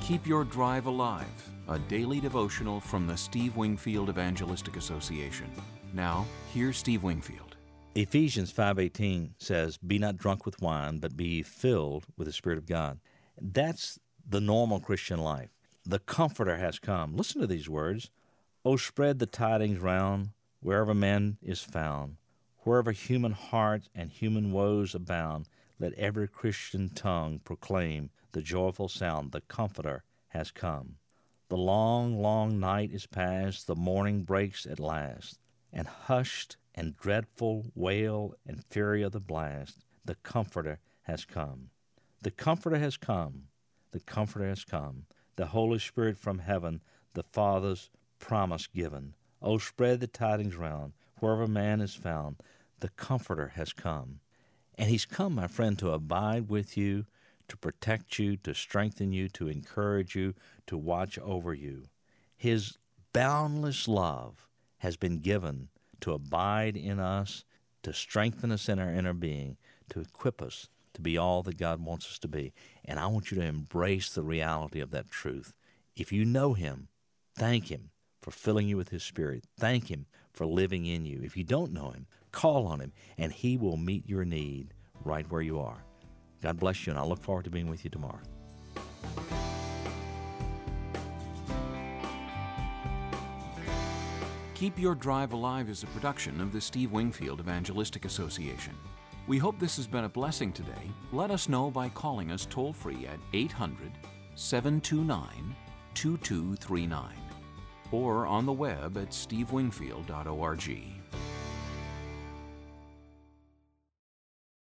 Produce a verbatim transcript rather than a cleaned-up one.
Keep Your Drive Alive, a daily devotional from the Steve Wingfield Evangelistic Association. Now, here's Steve Wingfield. Ephesians five eighteen says, "Be not drunk with wine, but be filled with the Spirit of God." That's the normal Christian life. The Comforter has come. Listen to these words. "Oh, spread the tidings round, wherever man is found. Wherever human hearts and human woes abound, let every Christian tongue proclaim the joyful sound, the Comforter has come. The long, long night is past, the morning breaks at last, and hushed and dreadful wail and fury of the blast, the Comforter has come. The Comforter has come, the Comforter has come, the Holy Spirit from heaven, the Father's promise given. Oh, spread the tidings round, wherever man is found, the Comforter has come." And he's come, my friend, to abide with you, to protect you, to strengthen you, to encourage you, to watch over you. His boundless love has been given to abide in us, to strengthen us in our inner being, to equip us to be all that God wants us to be. And I want you to embrace the reality of that truth. If you know Him, thank Him for filling you with His Spirit. Thank Him for living in you. If you don't know Him, call on Him, and He will meet your need right where you are. God bless you, and I look forward to being with you tomorrow. Keep Your Drive Alive is a production of the Steve Wingfield Evangelistic Association. We hope this has been a blessing today. Let us know by calling us toll-free at eight hundred, seven two nine, two two three nine or on the web at steve wingfield dot org.